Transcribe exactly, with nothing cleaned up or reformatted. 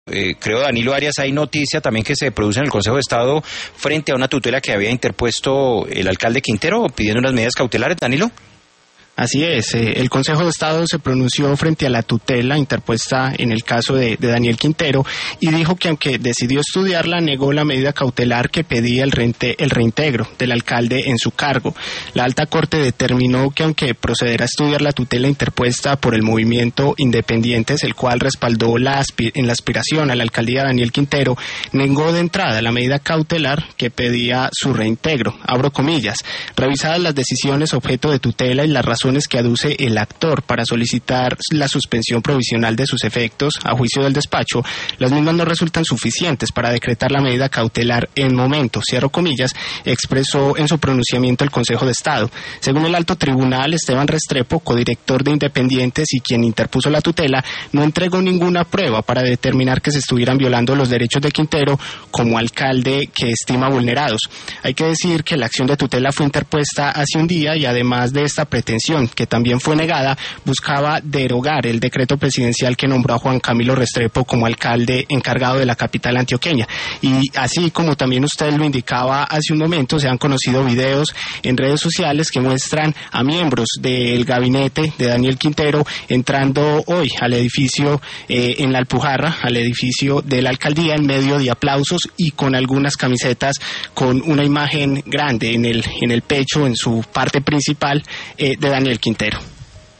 Eh, creo, Danilo Arias, hay noticia también que se produce en el Consejo de Estado frente a una tutela que había interpuesto el alcalde Quintero pidiendo unas medidas cautelares, Danilo. Así es, eh, el Consejo de Estado se pronunció frente a la tutela interpuesta en el caso de, de Daniel Quintero y dijo que aunque decidió estudiarla, negó la medida cautelar que pedía el, rente, el reintegro del alcalde en su cargo. La Alta Corte determinó que aunque procederá a estudiar la tutela interpuesta por el movimiento Independientes, el cual respaldó la aspi- en la aspiración a la alcaldía de Daniel Quintero, negó de entrada la medida cautelar que pedía su reintegro. Abro comillas, revisadas las decisiones objeto de tutela y las razones que aduce el actor para solicitar la suspensión provisional de sus efectos, a juicio del despacho, las mismas no resultan suficientes para decretar la medida cautelar en momento, cierro comillas, expresó en su pronunciamiento el Consejo de Estado. Según el alto tribunal, Esteban Restrepo, codirector de Independientes y quien interpuso la tutela, no entregó ninguna prueba para determinar que se estuvieran violando los derechos de Quintero como alcalde que estima vulnerados. Hay que decir que la acción de tutela fue interpuesta hace un día y además de esta pretensión, que también fue negada, buscaba derogar el decreto presidencial que nombró a Juan Camilo Restrepo como alcalde encargado de la capital antioqueña. Y así como también usted lo indicaba hace un momento, se han conocido videos en redes sociales que muestran a miembros del gabinete de Daniel Quintero entrando hoy al edificio eh, en la Alpujarra, al edificio de la alcaldía, en medio de aplausos y con algunas camisetas con una imagen grande en el, en el pecho, en su parte principal, eh, de Daniel Quintero.